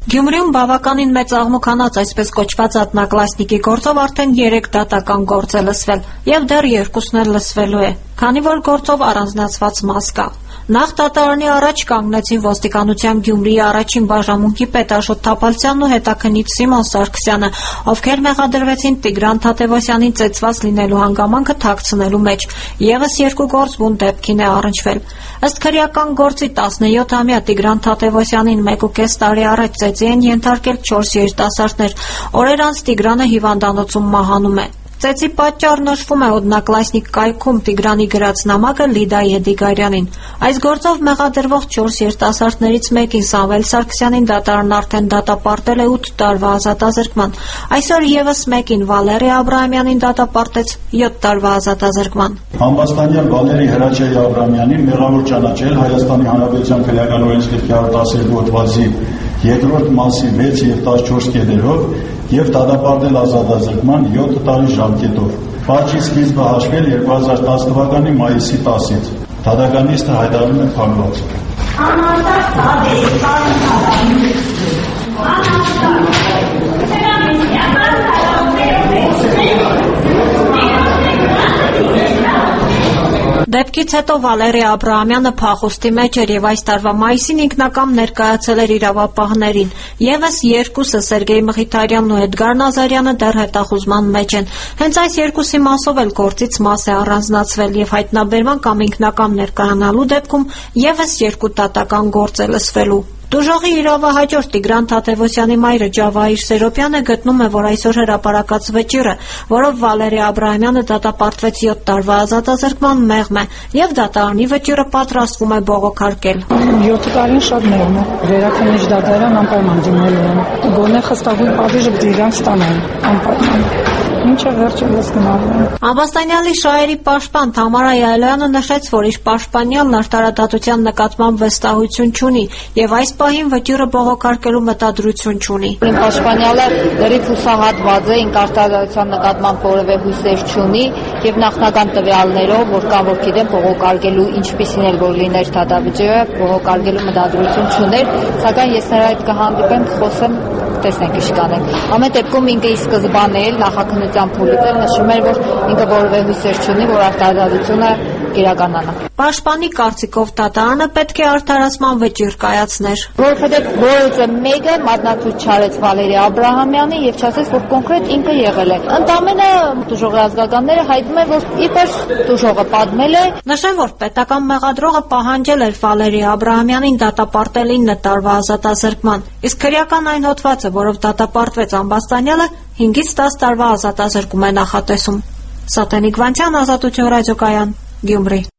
Գյումրիում բավականին մեծ աղմուկանաց այսպես կոչված ատնակլասնիկի գործով արդեն 3 դատական գործ է լսվել և դեռ 2-ն էլ լսվելու է, քանի որ գործով առանձնացված մաս կա։ Նախ դատարանի առաջ կանգնեցին ոստիկանության Գյումրիի առաջին բաժանմունքի պետ Աշոտ Թապալցյանն ու հետաքննիչ Սիմոն Սարգսյանը, ովքեր մեղադրվեցին Տիգրան Թադևոսյանին ծեծված լինելու հանգամանքը թաքցնելու մեջ։ Եվս 2 գործ բուն դեպքին է առնչվել։ Ըստ քրեական գործի 17-ամյա Տիգրան Թադևոսյանին 1.5 տարի առաջ ծեծի են ենթարկել 4 երիտասարդներ։ Օրեր անց Տիգրանը հիվանդանոցում մահանում է։ Ծեծի պատճառ նշվում է Օդնակլասնիկ կայքում Տիգրանի գրած նամակը Լիդա Եդիգարյանին։ Այս գործով մեղադրվող 4 երիտասարդներից մեկին Սամվել Սարգսյանին դատարանն արդեն դատապարտել է 8 տարվա ազատազրկման։ Այսօր եւս մեկին Վալերի Աբրահամյանին դատապարտեց 7 տարվա ազատազրկման։ Համբաստանյան Վալերի Հրաչյա Աբրահամյանին մեղավոր ճանաչել Հայաստանի Հանրապետության քրեական օրենսգրքի 112 հոդվածի 2-րդ մասի 6 և 14 կետերով և դատապարտել ազատազրկման 7 տարի ժամկետով։ Պատժի սկիզբը հաշվել 2010 թվականի մայիսի 10-ից։ Դատականիստը հայտարարում է փակված։ Դեպքից հետո Վալերի Աբրահամյանը փախուստի մեջ էր և այս տարվա մայիսին ինքնակամ ներկայացել էր իրավապահներին։ Եվս 2-ը Սերգեյ Մխիթարյանն ու Էդգար Նազարյանը դեռ հետախուզման մեջ են։ Հենց այս 2-ի մասով էլ գործից մաս է առանձնացվել և հայտնաբերման կամ ինքնակամ ներկայանալու դեպքում եվս 2 դատական գործ է լսվելու։ Տուժողի իրավահաջորդ Տիգրան Թադևոսյանի մայրը Ջավահիր Սերոպյանը գտնում է, որ այսօր հրապարակած վճիռը, որով Վալերի Աբրահամյանը դատապարտվեց 7 տարվա ազատազրկման, մեղմ է և դատարանի վճիռը պատրաստվում է բողոքարկել։ 7 տարին շատ մեղմ է։ Վերաքննիչ դատարան անպայման դիմելու են։ Գոնե խստագույն պատիժը պետք է իրանք ստանան անպայման։ Ինչը վերջը գտնվում։ Ամբաստանյալի շահերի պաշտպան Թամարա Յայլոյանը նշեց, որ իր պաշտպանյալն արտարադատության նկատմամբ վստահություն չունի և այս պահին վճիռը բողոքարկելու մտադրություն չունի։ Իմ պաշտպանյալը լրիվ հուսահատված է, ինք արտարադատության նկատմամբ որևէ հույսեր չունի և նախնական տվյալներով, որ կան որ գիտեմ բողոքարկելու ինչպիսին էլ որ լիներ դատավճիռը, բողոքարկելու մտադրություն չուներ, սակայն ես նրա հետ կհանդիպեմ, խոսեմ, տեսնենք ինչ կանենք։ Ամեն դեպքում ինքը ի սկզբանե էլ նախաքննության փուլից էլ նշում էր, որ ինքը որևէ հույսեր չունի, որ արտարադատությունը կիրականանա։ Պաշտպանի կարծիքով դատարանը պետք է արդարացման վճիռ կայացներ։ Որովհետև գործը մեկը մատնացույց չարեց Վալերի Աբրահամյանի և չասեց, որ կոնկրետ ինքը եղել է։ Ընդամենը տուժողի ազգականները հայտնում են, որ իբր տուժողը պատմել է։ Նշեմ, որ պետական մեղադրողը պահանջել էր Վալերի Աբրահամյանին դատապարտել 9 տարվա ազատազրկման, իսկ քրեական այն հոդվածը, որով դատապարտվեց Ամբաստանյալը, 5-ից 10 տարվա ազատազրկում է նախատեսում։ Սատենիկ Վանցյան, Ազատություն ռադիոկայան, Գյումրի։